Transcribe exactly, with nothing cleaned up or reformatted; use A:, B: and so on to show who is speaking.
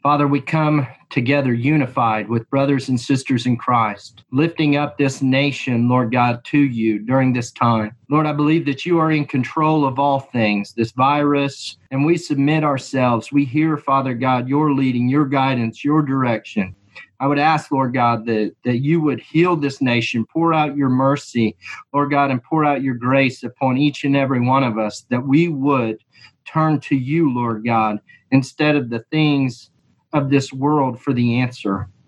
A: Father, we come together unified with brothers and sisters in Christ, lifting up this nation, Lord God, to you during this time. Lord, I believe that you are in control of all things, this virus, and we submit ourselves. We hear, Father God, your leading, your guidance, your direction. I would ask, Lord God, that, that you would heal this nation, pour out your mercy, Lord God, and pour out your grace upon each and every one of us, that we would turn to you, Lord God, instead of the things of this world for the answer.